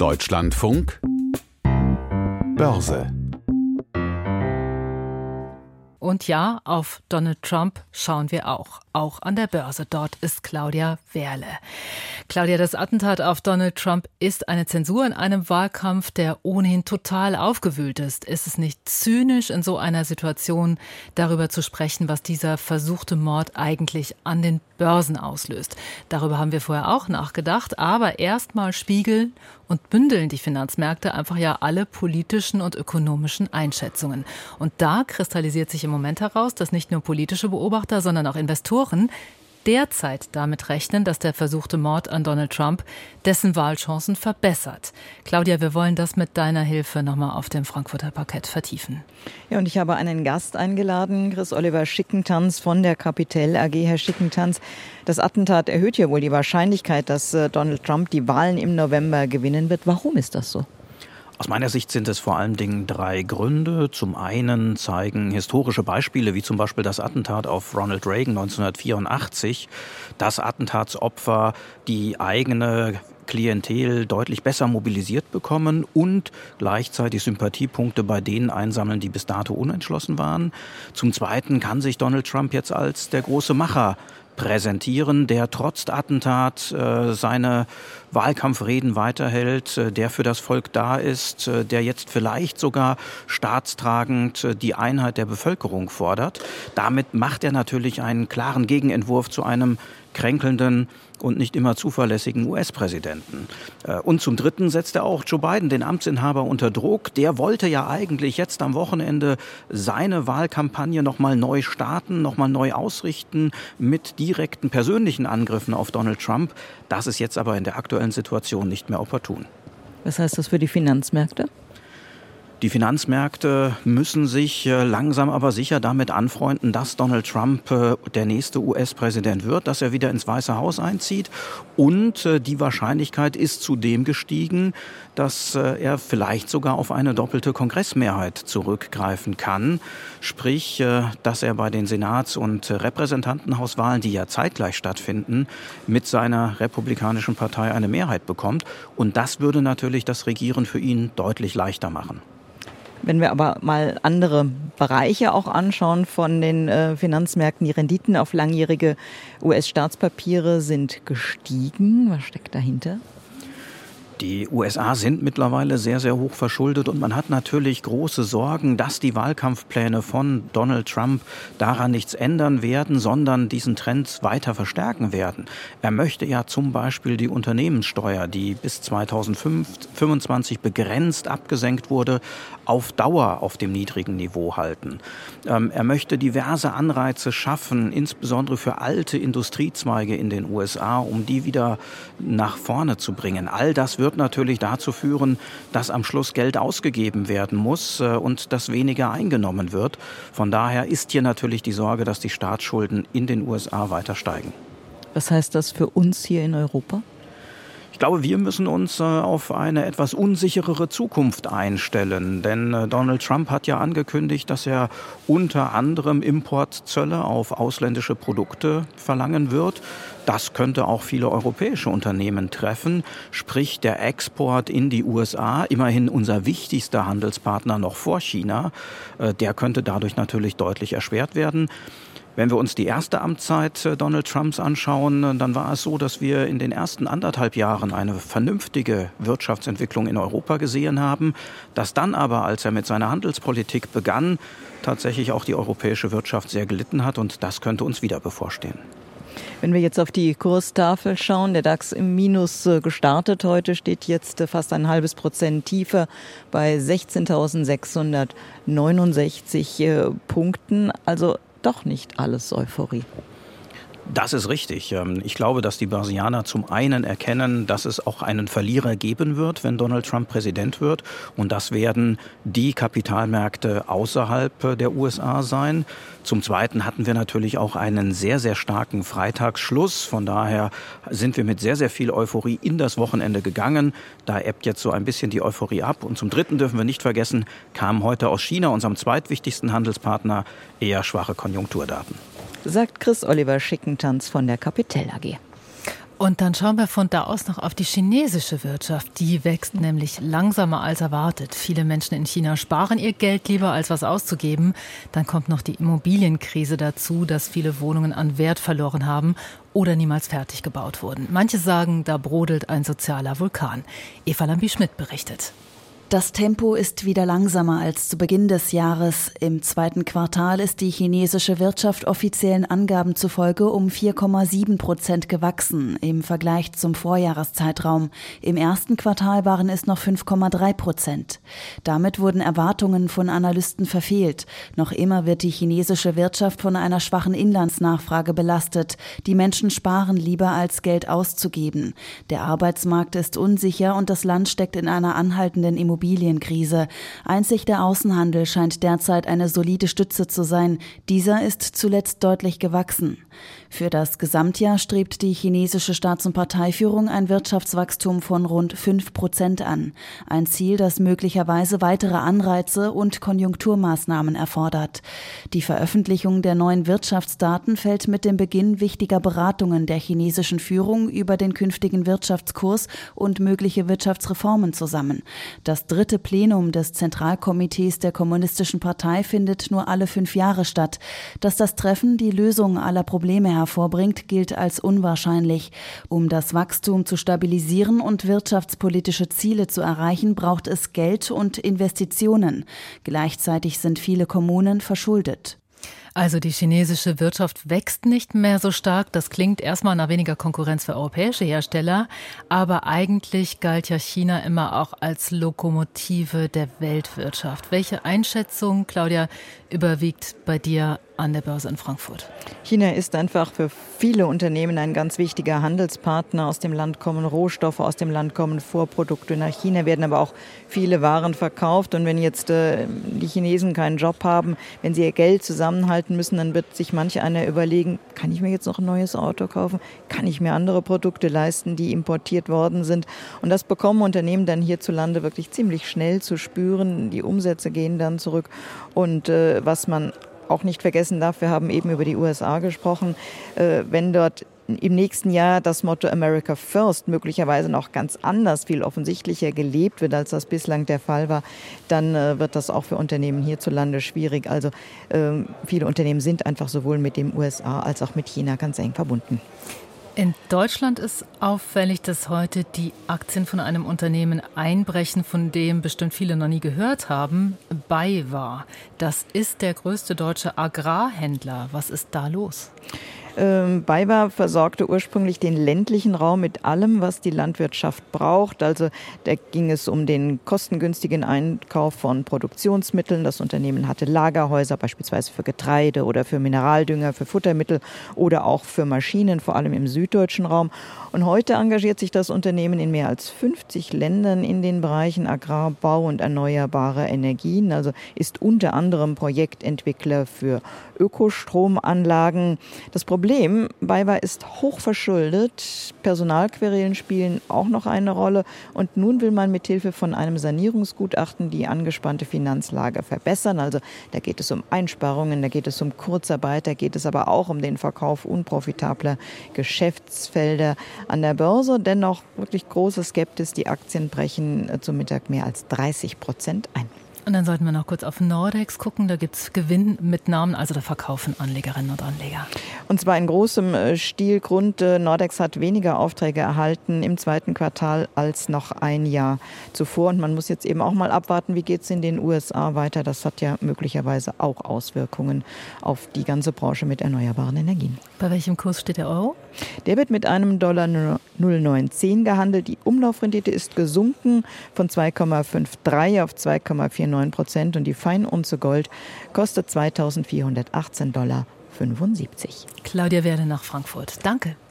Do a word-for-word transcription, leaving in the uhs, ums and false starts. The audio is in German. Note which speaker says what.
Speaker 1: Deutschlandfunk Börse.
Speaker 2: Und ja, auf Donald Trump schauen wir auch. Auch an der Börse. Dort ist Claudia Wehrle. Claudia, das Attentat auf Donald Trump ist eine Zensur in einem Wahlkampf, der ohnehin total aufgewühlt ist. Ist es nicht zynisch, in so einer Situation darüber zu sprechen, was dieser versuchte Mord eigentlich an den Börsen auslöst? Darüber haben wir vorher auch nachgedacht. Aber erstmal spiegeln und bündeln die Finanzmärkte einfach ja alle politischen und ökonomischen Einschätzungen. Und da kristallisiert sich im Moment heraus, dass nicht nur politische Beobachter, sondern auch Investoren derzeit damit rechnen, dass der versuchte Mord an Donald Trump dessen Wahlchancen verbessert. Claudia, wir wollen das mit deiner Hilfe nochmal auf dem Frankfurter Parkett vertiefen.
Speaker 3: Ja, und ich habe einen Gast eingeladen, Chris-Oliver Schickentanz von der Capital A G. Herr Schickentanz, das Attentat erhöht ja wohl die Wahrscheinlichkeit, dass Donald Trump die Wahlen im November gewinnen wird. Warum ist das so?
Speaker 4: Aus meiner Sicht sind es vor allen Dingen drei Gründe. Zum einen zeigen historische Beispiele, wie zum Beispiel das Attentat auf Ronald Reagan neunzehnhundertvierundachtzig, dass Attentatsopfer die eigene Klientel deutlich besser mobilisiert bekommen und gleichzeitig Sympathiepunkte bei denen einsammeln, die bis dato unentschlossen waren. Zum Zweiten kann sich Donald Trump jetzt als der große Macher präsentieren, der trotz Attentat äh, seine Wahlkampfreden weiterhält, äh, der für das Volk da ist, äh, der jetzt vielleicht sogar staatstragend äh, die Einheit der Bevölkerung fordert. Damit macht er natürlich einen klaren Gegenentwurf zu einem kränkelnden und nicht immer zuverlässigen U S-Präsidenten. Und zum Dritten setzt er auch Joe Biden, den Amtsinhaber, unter Druck. Der wollte ja eigentlich jetzt am Wochenende seine Wahlkampagne nochmal neu starten, nochmal neu ausrichten mit direkten persönlichen Angriffen auf Donald Trump. Das ist jetzt aber in der aktuellen Situation nicht mehr opportun.
Speaker 3: Was heißt das für die Finanzmärkte?
Speaker 4: Die Finanzmärkte müssen sich langsam aber sicher damit anfreunden, dass Donald Trump der nächste U S-Präsident wird, dass er wieder ins Weiße Haus einzieht. Und die Wahrscheinlichkeit ist zudem gestiegen, dass er vielleicht sogar auf eine doppelte Kongressmehrheit zurückgreifen kann. Sprich, dass er bei den Senats- und Repräsentantenhauswahlen, die ja zeitgleich stattfinden, mit seiner republikanischen Partei eine Mehrheit bekommt. Und das würde natürlich das Regieren für ihn deutlich leichter machen.
Speaker 3: Wenn wir aber mal andere Bereiche auch anschauen von den äh, Finanzmärkten, die Renditen auf langjährige U S-Staatspapiere sind gestiegen. Was steckt dahinter?
Speaker 4: Die U S A sind mittlerweile sehr, sehr hoch verschuldet und man hat natürlich große Sorgen, dass die Wahlkampfpläne von Donald Trump daran nichts ändern werden, sondern diesen Trend weiter verstärken werden. Er möchte ja zum Beispiel die Unternehmenssteuer, die bis zweitausendfünfundzwanzig begrenzt abgesenkt wurde, auf Dauer auf dem niedrigen Niveau halten. Ähm, er möchte diverse Anreize schaffen, insbesondere für alte Industriezweige in den U S A, um die wieder nach vorne zu bringen. All das wird natürlich dazu führen, dass am Schluss Geld ausgegeben werden muss äh, und dass weniger eingenommen wird. Von daher ist hier natürlich die Sorge, dass die Staatsschulden in den U S A weiter steigen.
Speaker 3: Was heißt das für uns hier in Europa?
Speaker 4: Ich glaube, wir müssen uns äh, auf eine etwas unsicherere Zukunft einstellen. Denn äh, Donald Trump hat ja angekündigt, dass er unter anderem Importzölle auf ausländische Produkte verlangen wird. Das könnte auch viele europäische Unternehmen treffen. Sprich, der Export in die U S A, immerhin unser wichtigster Handelspartner noch vor China, äh, der könnte dadurch natürlich deutlich erschwert werden. Wenn wir uns die erste Amtszeit Donald Trumps anschauen, dann war es so, dass wir in den ersten anderthalb Jahren eine vernünftige Wirtschaftsentwicklung in Europa gesehen haben, dass dann aber, als er mit seiner Handelspolitik begann, tatsächlich auch die europäische Wirtschaft sehr gelitten hat und das könnte uns wieder bevorstehen.
Speaker 3: Wenn wir jetzt auf die Kurstafel schauen, der DAX im Minus gestartet heute, steht jetzt fast ein halbes Prozent tiefer bei sechzehntausendsechshundertneunundsechzig Punkten. Also doch nicht alles Euphorie.
Speaker 4: Das ist richtig. Ich glaube, dass die Börsianer zum einen erkennen, dass es auch einen Verlierer geben wird, wenn Donald Trump Präsident wird. Und das werden die Kapitalmärkte außerhalb der U S A sein. Zum Zweiten hatten wir natürlich auch einen sehr, sehr starken Freitagsschluss. Von daher sind wir mit sehr, sehr viel Euphorie in das Wochenende gegangen. Da ebbt jetzt so ein bisschen die Euphorie ab. Und zum Dritten dürfen wir nicht vergessen, kamen heute aus China, unserem zweitwichtigsten Handelspartner, eher schwache Konjunkturdaten.
Speaker 3: Sagt Chris-Oliver Schickentanz von der Capital A G.
Speaker 2: Und dann schauen wir von da aus noch auf die chinesische Wirtschaft. Die wächst nämlich langsamer als erwartet. Viele Menschen in China sparen ihr Geld lieber, als was auszugeben. Dann kommt noch die Immobilienkrise dazu, dass viele Wohnungen an Wert verloren haben oder niemals fertig gebaut wurden. Manche sagen, da brodelt ein sozialer Vulkan. Eva Lambi-Schmidt berichtet.
Speaker 1: Das Tempo ist wieder langsamer als zu Beginn des Jahres. Im zweiten Quartal ist die chinesische Wirtschaft offiziellen Angaben zufolge um vier Komma sieben Prozent gewachsen im Vergleich zum Vorjahreszeitraum. Im ersten Quartal waren es noch fünf Komma drei Prozent. Damit wurden Erwartungen von Analysten verfehlt. Noch immer wird die chinesische Wirtschaft von einer schwachen Inlandsnachfrage belastet. Die Menschen sparen lieber, als Geld auszugeben. Der Arbeitsmarkt ist unsicher und das Land steckt in einer anhaltenden Immobilienkrise. Immobilienkrise. Einzig der Außenhandel scheint derzeit eine solide Stütze zu sein. Dieser ist zuletzt deutlich gewachsen. Für das Gesamtjahr strebt die chinesische Staats- und Parteiführung ein Wirtschaftswachstum von rund fünf Prozent an. Ein Ziel, das möglicherweise weitere Anreize und Konjunkturmaßnahmen erfordert. Die Veröffentlichung der neuen Wirtschaftsdaten fällt mit dem Beginn wichtiger Beratungen der chinesischen Führung über den künftigen Wirtschaftskurs und mögliche Wirtschaftsreformen zusammen. Das dritte Plenum des Zentralkomitees der Kommunistischen Partei findet nur alle fünf Jahre statt. Dass das Treffen die Lösung aller Probleme hervorbringt, gilt als unwahrscheinlich. Um das Wachstum zu stabilisieren und wirtschaftspolitische Ziele zu erreichen, braucht es Geld und Investitionen. Gleichzeitig sind viele Kommunen verschuldet.
Speaker 2: Also die chinesische Wirtschaft wächst nicht mehr so stark. Das klingt erstmal nach weniger Konkurrenz für europäische Hersteller. Aber eigentlich galt ja China immer auch als Lokomotive der Weltwirtschaft. Welche Einschätzung, Claudia, überwiegt bei dir an der Börse in Frankfurt?
Speaker 3: China ist einfach für viele Unternehmen ein ganz wichtiger Handelspartner. Aus dem Land kommen Rohstoffe, aus dem Land kommen Vorprodukte. Nach China werden aber auch viele Waren verkauft. Und wenn jetzt äh, die Chinesen keinen Job haben, wenn sie ihr Geld zusammenhalten müssen, dann wird sich manch einer überlegen, kann ich mir jetzt noch ein neues Auto kaufen? Kann ich mir andere Produkte leisten, die importiert worden sind? Und das bekommen Unternehmen dann hierzulande wirklich ziemlich schnell zu spüren. Die Umsätze gehen dann zurück. Und äh, was man auch nicht vergessen darf, wir haben eben über die U S A gesprochen, äh, wenn dort im nächsten Jahr das Motto America First möglicherweise noch ganz anders, viel offensichtlicher gelebt wird, als das bislang der Fall war, dann äh, wird das auch für Unternehmen hierzulande schwierig. Also äh, viele Unternehmen sind einfach sowohl mit dem U S A als auch mit China ganz eng verbunden.
Speaker 2: In Deutschland ist auffällig, dass heute die Aktien von einem Unternehmen einbrechen, von dem bestimmt viele noch nie gehört haben, BayWa. Das ist der größte deutsche Agrarhändler. Was ist da los?
Speaker 3: Ähm, BayWa versorgte ursprünglich den ländlichen Raum mit allem, was die Landwirtschaft braucht. Also da ging es um den kostengünstigen Einkauf von Produktionsmitteln. Das Unternehmen hatte Lagerhäuser, beispielsweise für Getreide oder für Mineraldünger, für Futtermittel oder auch für Maschinen, vor allem im süddeutschen Raum. Und heute engagiert sich das Unternehmen in mehr als fünfzig Ländern in den Bereichen Agrar, Bau und erneuerbare Energien. Also ist unter anderem Projektentwickler für Ökostromanlagen. Das Problem, BayWa ist hoch verschuldet, Personalquerelen spielen auch noch eine Rolle und nun will man mit Hilfe von einem Sanierungsgutachten die angespannte Finanzlage verbessern. Also da geht es um Einsparungen, da geht es um Kurzarbeit, da geht es aber auch um den Verkauf unprofitabler Geschäftsfelder an der Börse. Dennoch wirklich große Skepsis, die Aktien brechen zum Mittag mehr als dreißig Prozent ein.
Speaker 2: Und dann sollten wir noch kurz auf Nordex gucken. Da gibt es Gewinnmitnahmen, also da verkaufen Anlegerinnen und Anleger.
Speaker 3: Und zwar in großem Stil. Grund, Nordex hat weniger Aufträge erhalten im zweiten Quartal als noch ein Jahr zuvor. Und man muss jetzt eben auch mal abwarten, wie geht es in den U S A weiter. Das hat ja möglicherweise auch Auswirkungen auf die ganze Branche mit erneuerbaren Energien.
Speaker 2: Bei welchem Kurs steht der Euro?
Speaker 3: Der wird mit einem Dollar null Komma neun zehn gehandelt. Die Umlaufrendite ist gesunken von zwei Komma fünf drei auf zwei Komma vier neun Prozent und die Feinunze Gold kostet zweitausendvierhundertachtzehn Dollar fünfundsiebzig.
Speaker 2: Claudia Werle nach Frankfurt. Danke.